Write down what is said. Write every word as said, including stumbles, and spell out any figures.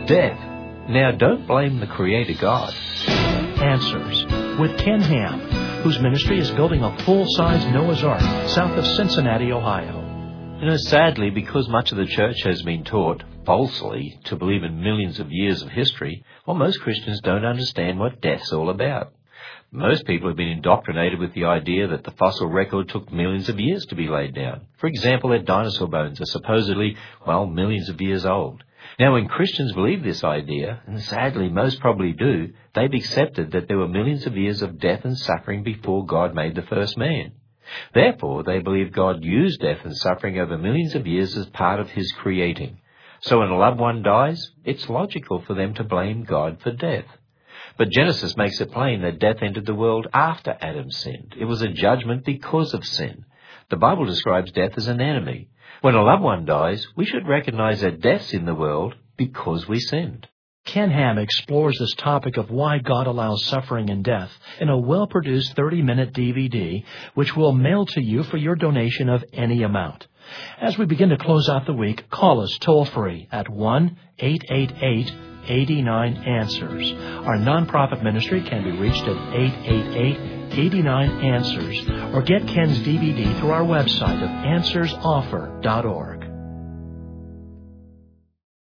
death. Now, don't blame the Creator God. Answers with Ken Ham, whose ministry is building a full-size Noah's Ark south of Cincinnati, Ohio. You know, sadly, because much of the church has been taught, falsely, to believe in millions of years of history, well, most Christians don't understand what death's all about. Most people have been indoctrinated with the idea that the fossil record took millions of years to be laid down. For example, that dinosaur bones are supposedly, well, millions of years old. Now, when Christians believe this idea, and sadly most probably do, they've accepted that there were millions of years of death and suffering before God made the first man. Therefore, they believe God used death and suffering over millions of years as part of his creating. So when a loved one dies, it's logical for them to blame God for death. But Genesis makes it plain that death entered the world after Adam sinned. It was a judgment because of sin. The Bible describes death as an enemy. When a loved one dies, we should recognize that death's in the world because we sinned. Ken Ham explores this topic of why God allows suffering and death in a well-produced thirty-minute D V D, which we'll mail to you for your donation of any amount. As we begin to close out the week, call us toll-free at one eight eight eight, eight nine, answers. Our nonprofit ministry can be reached at eight eight eight, eight nine, answers or get Ken's D V D through our website of answers offer dot org.